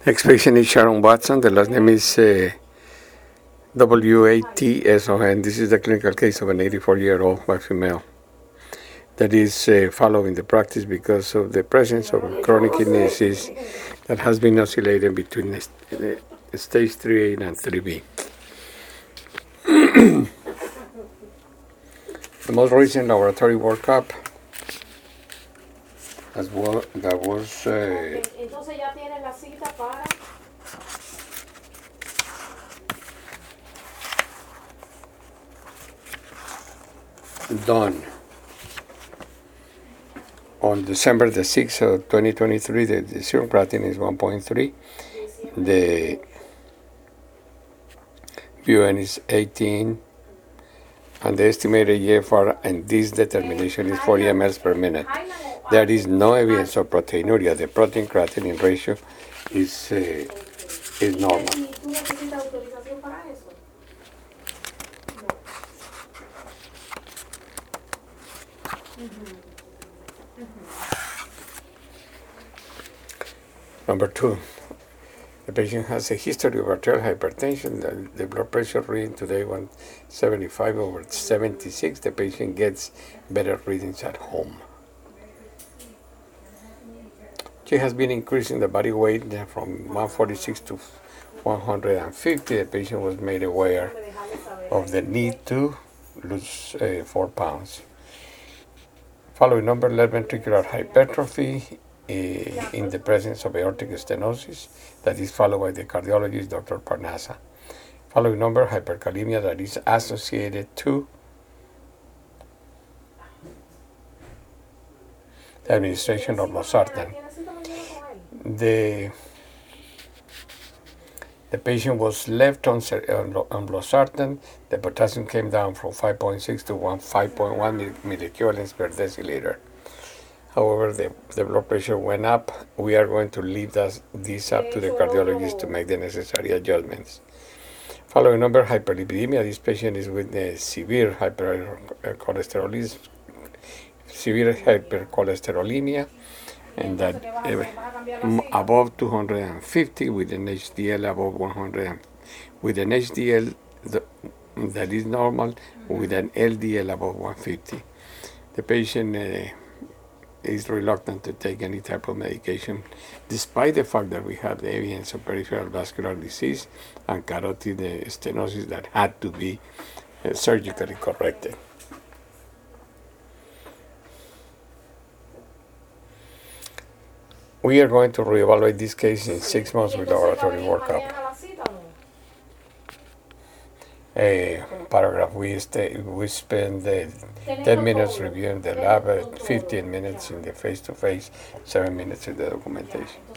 Next patient is Sharon Watson. The last name is Watson. This is the clinical case of an 84-year-old white female that is following the practice because of the presence of chronic kidney disease that has been oscillating between stage 3A and 3B. The most recent laboratory workup as well that was done on December the 6th of 2023. The serum creatinine is 1.3. The BUN is 18. And the estimated EFR and this determination is 40 mL per minute. There is no evidence of proteinuria. The protein creatinine ratio is normal. Number 2, the patient has a history of arterial hypertension. The blood pressure reading today 175/76. The patient gets better readings at home. She has been increasing the body weight from 146 to 150. The patient was made aware of the need to lose 4 pounds. Following number, left ventricular hypertrophy in the presence of aortic stenosis that is followed by the cardiologist, Dr. Parnasa. Following number, hyperkalemia that is associated to the administration of losartan. The patient was left on losartan. The potassium came down from 5.6 to 5.1 milliequivalents per deciliter. However, the blood pressure went up. We are going to leave this up to the cardiologist to make the necessary adjustments. Following number, hyperlipidemia. This patient is with severe hypercholesterolemia, and that above 250 with an HDL above 100, with an HDL that is normal, with an LDL above 150. The patient is reluctant to take any type of medication, despite the fact that we have the evidence of peripheral vascular disease and carotid stenosis that had to be surgically corrected. We are going to reevaluate this case in 6 months with laboratory workup. Paragraph, we spend 10 minutes reviewing the lab, 15 minutes in the face-to-face, 7 minutes in the documentation.